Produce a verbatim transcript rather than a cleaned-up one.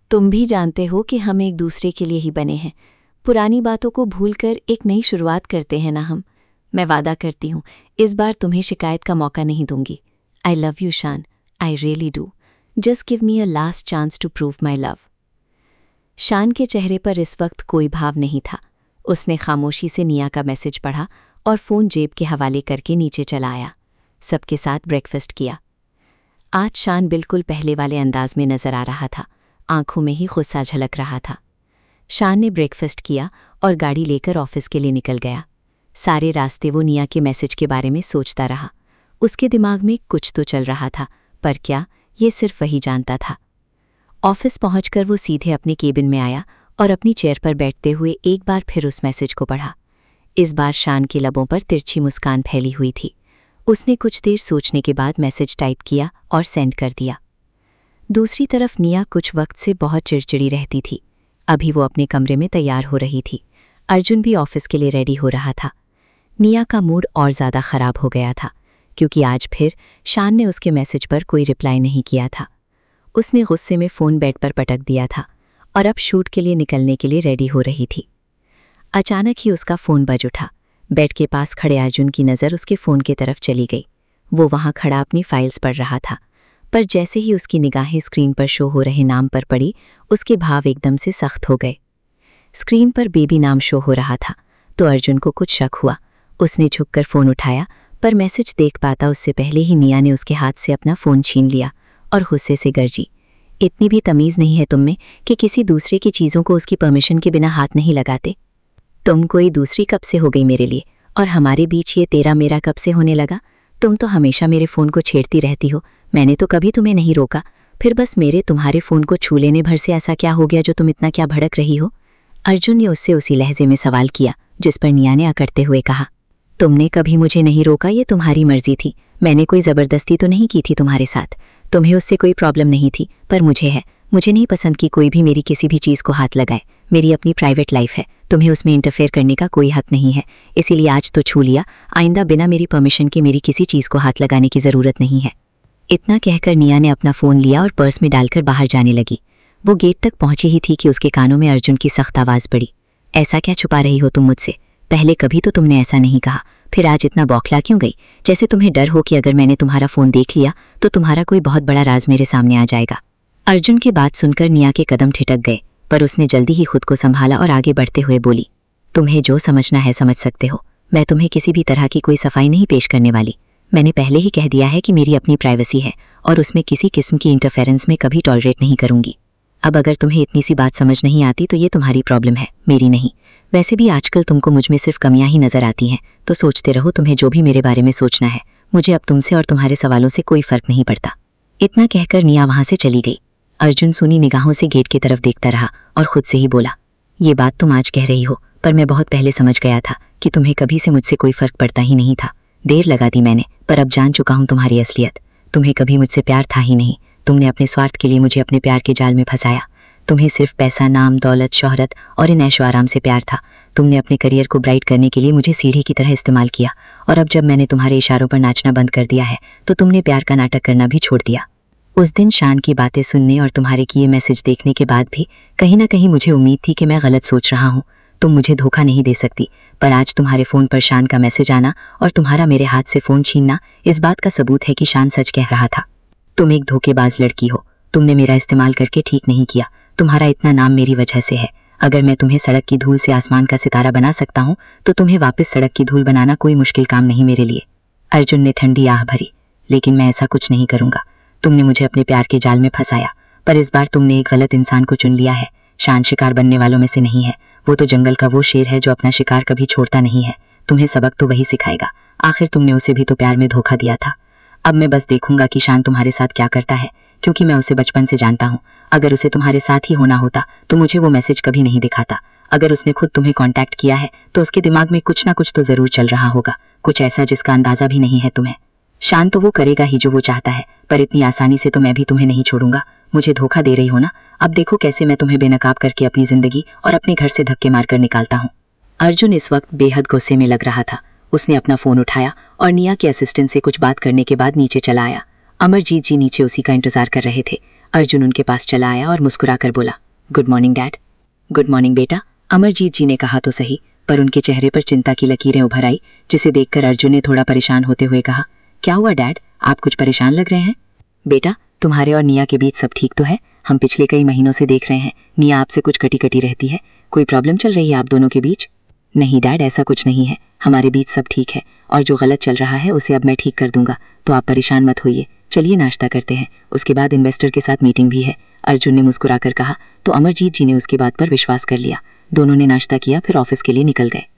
तुम भी जानते हो कि हम एक दूसरे के लिए ही बने हैं। पुरानी बातों को भूलकर एक नई शुरुआत करते हैं ना हम। मैं वादा करती हूँ इस बार तुम्हें शिकायत का मौका नहीं दूंगी। आई love you Shan, I really do. Just give me a last chance to prove my love. Shan के चेहरे पर इस वक्त कोई भाव नहीं था। उसने खामोशी से निया का मैसेज पढ़ा और फ़ोन जेब के हवाले करके नीचे चला आया। सबके साथ ब्रेकफास्ट किया। आज शान बिल्कुल पहले वाले अंदाज में नजर आ रहा था। आंखों में ही गुस्सा झलक रहा था। शान ने ब्रेकफास्ट किया और गाड़ी लेकर ऑफिस के लिए निकल गया। सारे रास्ते वो निया के मैसेज के बारे में सोचता रहा। उसके दिमाग में कुछ तो चल रहा था, पर क्या, ये सिर्फ वही जानता था। ऑफिस पहुंचकर वो सीधे अपने केबिन में आया और अपनी चेयर पर बैठते हुए एक बार फिर उस मैसेज को पढ़ा। इस बार शान के लबों पर तिरछी मुस्कान फैली हुई थी। उसने कुछ देर सोचने के बाद मैसेज टाइप किया और सेंड कर दिया। दूसरी तरफ निया कुछ वक्त से बहुत चिड़चिड़ी रहती थी। अभी वो अपने कमरे में तैयार हो रही थी। अर्जुन भी ऑफिस के लिए रेडी हो रहा था। निया का मूड और ज़्यादा ख़राब हो गया था, क्योंकि आज फिर शान ने उसके मैसेज पर कोई रिप्लाई नहीं किया था। उसने गुस्से में फ़ोन बेड पर पटक दिया था और अब शूट के लिए निकलने के लिए रेडी हो रही थी। अचानक ही उसका फ़ोन बज उठा। बेड के पास खड़े अर्जुन की नज़र उसके फ़ोन की तरफ चली गई। वो वहाँ खड़ा अपनी फाइल्स पढ़ रहा था, पर जैसे ही उसकी निगाहें स्क्रीन पर शो हो रहे नाम पर पड़ी, उसके भाव एकदम से सख्त हो गए। स्क्रीन पर बेबी नाम शो हो रहा था तो अर्जुन को कुछ शक हुआ। उसने झुककर फ़ोन उठाया, पर मैसेज देख पाता उससे पहले ही निया ने उसके हाथ से अपना फ़ोन छीन लिया और गुस्से से गरजी, इतनी भी तमीज़ नहीं है तुम में कि किसी दूसरे की चीज़ों को उसकी परमिशन के बिना हाथ नहीं लगाते। तुम कोई दूसरी कब से हो गई मेरे लिए, और हमारे बीच ये तेरा मेरा कब से होने लगा? तुम तो हमेशा मेरे फ़ोन को छेड़ती रहती हो। मैंने तो कभी तुम्हें नहीं रोका, फिर बस मेरे तुम्हारे फ़ोन को छू लेने भर से ऐसा क्या हो गया जो तुम इतना क्या भड़क रही हो? अर्जुन ने उससे उसी लहजे में सवाल किया जिस पर निया ने अकड़ते हुए कहा, तुमने कभी मुझे नहीं रोका, ये तुम्हारी मर्जी थी। मैंने कोई ज़बरदस्ती तो नहीं की थी तुम्हारे साथ। तुम्हें उससे कोई प्रॉब्लम नहीं थी, पर मुझे है। मुझे नहीं पसंद कि कोई भी मेरी किसी भी चीज़ को हाथ लगाए। मेरी अपनी प्राइवेट लाइफ है, तुम्हें उसमें इंटरफेयर करने का कोई हक नहीं है। इसीलिए आज तो छू लिया, आइंदा बिना मेरी परमिशन के मेरी किसी चीज़ को हाथ लगाने की ज़रूरत नहीं है। इतना कहकर निया ने अपना फ़ोन लिया और पर्स में डालकर बाहर जाने लगी। वो गेट तक पहुंची ही थी कि उसके कानों में अर्जुन की सख्त आवाज़ पड़ी, ऐसा क्या छुपा रही हो तुम मुझसे? पहले कभी तो तुमने ऐसा नहीं कहा, फिर आज इतना बौखला क्यों गई? जैसे तुम्हें डर हो कि अगर मैंने तुम्हारा फ़ोन देख लिया तो तुम्हारा कोई बहुत बड़ा राज मेरे सामने आ जाएगा। अर्जुन की बात सुनकर निया के कदम ठिठक गए, पर उसने जल्दी ही खुद को संभाला और आगे बढ़ते हुए बोली, तुम्हें जो समझना है समझ सकते हो। मैं तुम्हें किसी भी तरह की कोई सफाई नहीं पेश करने वाली। मैंने पहले ही कह दिया है कि मेरी अपनी प्राइवेसी है और उसमें किसी किस्म की इंटरफेरेंस में कभी टॉलरेट नहीं करूंगी। अब अगर तुम्हें इतनी सी बात समझ नहीं आती तो ये तुम्हारी प्रॉब्लम है, मेरी नहीं। वैसे भी आजकल तुमको मुझ में सिर्फ कमियां ही नजर आती हैं, तो सोचते रहो, तुम्हें जो भी मेरे बारे में सोचना है। मुझे अब तुमसे और तुम्हारे सवालों से कोई फर्क नहीं पड़ता। इतना कहकर निया वहां से चली गई। अर्जुन सुनी निगाहों से गेट की तरफ देखता रहा और खुद से ही बोला, ये बात तुम आज कह रही हो, पर मैं बहुत पहले समझ गया था कि तुम्हें कभी से मुझसे कोई फर्क पड़ता ही नहीं था। देर लगा दी मैंने, पर अब जान चुका हूं तुम्हारी असलियत। तुम्हें कभी मुझसे प्यार था ही नहीं। तुमने अपने स्वार्थ के लिए मुझे अपने प्यार के जाल में फंसाया। तुम्हें सिर्फ पैसा, नाम, दौलत, शोहरत और इन ऐशो आराम से प्यार था। तुमने अपने करियर को ब्राइट करने के लिए मुझे सीढ़ी की तरह इस्तेमाल किया, और अब जब मैंने तुम्हारे इशारों पर नाचना बंद कर दिया है तो तुमने प्यार का नाटक करना भी छोड़ दिया। उस दिन शान की बातें सुनने और तुम्हारे किए मैसेज देखने के बाद भी कहीं ना कहीं मुझे उम्मीद थी कि मैं गलत सोच रहा हूँ। तुम मुझे धोखा नहीं दे सकती, पर आज तुम्हारे फ़ोन पर शान का मैसेज आना और तुम्हारा मेरे हाथ से फ़ोन छीनना इस बात का सबूत है कि शान सच कह रहा था। तुम एक धोखेबाज लड़की हो। तुमने मेरा इस्तेमाल करके ठीक नहीं किया। तुम्हारा इतना नाम मेरी वजह से है। अगर मैं तुम्हें सड़क की धूल से आसमान का सितारा बना सकता हूँ तो तुम्हें वापस सड़क की धूल बनाना कोई मुश्किल काम नहीं मेरे लिए। अर्जुन ने ठंडी आह भरी, लेकिन मैं ऐसा कुछ नहीं करूँगा। तुमने मुझे अपने प्यार के जाल में फंसाया, पर इस बार तुमने एक गलत इंसान को चुन लिया है। शान शिकार बनने वालों में से नहीं है। वो तो जंगल का वो शेर है जो अपना शिकार कभी छोड़ता नहीं है। तुम्हें सबक तो वही सिखाएगा। आखिर तुमने उसे भी तो प्यार में धोखा दिया था। अब मैं बस देखूंगा कि शान तुम्हारे साथ क्या करता है, क्योंकि मैं उसे बचपन से जानता हूँ। अगर उसे तुम्हारे साथ ही होना होता तो मुझे वो मैसेज कभी नहीं दिखाता। अगर उसने खुद तुम्हें कांटेक्ट किया है तो उसके दिमाग में कुछ ना कुछ तो ज़रूर चल रहा होगा, कुछ ऐसा जिसका अंदाज़ा भी नहीं है तुम्हें। शान तो वो करेगा ही जो वो चाहता है, पर इतनी आसानी से तो मैं भी तुम्हें नहीं छोड़ूंगा। मुझे धोखा दे रही हो ना? अब देखो कैसे मैं तुम्हें बेनकाब करके अपनी ज़िंदगी और अपने घर से धक्के मार कर निकालता हूँ। अर्जुन इस वक्त बेहद गुस्से में लग रहा था। उसने अपना फ़ोन उठाया और निया के असिस्टेंट से कुछ बात करने के बाद नीचे चला आया। अमरजीत जी नीचे उसी का इंतजार कर रहे थे। अर्जुन उनके पास चला आया और मुस्कुराकर बोला, good morning dad. Good morning बेटा, अमरजीत जी ने कहा तो सही, पर उनके चेहरे पर चिंता की लकीरें उभर आई, जिसे देखकर अर्जुन ने थोड़ा परेशान होते हुए कहा, क्या हुआ डैड, आप कुछ परेशान लग रहे हैं? बेटा, तुम्हारे और निया के बीच सब ठीक तो है? हम पिछले कई महीनों से देख रहे हैं निया आपसे कुछ कटी कटी रहती है। कोई प्रॉब्लम चल रही है आप दोनों के बीच? नहीं डैड, ऐसा कुछ नहीं है, हमारे बीच सब ठीक है और जो गलत चल रहा है उसे अब मैं ठीक कर दूंगा, तो आप परेशान मत होइए। चलिए नाश्ता करते हैं, उसके बाद इन्वेस्टर के साथ मीटिंग भी है। अर्जुन ने मुस्कुराकर कहा तो अमरजीत जी ने उसकी बात पर विश्वास कर लिया। दोनों ने नाश्ता किया, फिर ऑफिस के लिए निकल गए।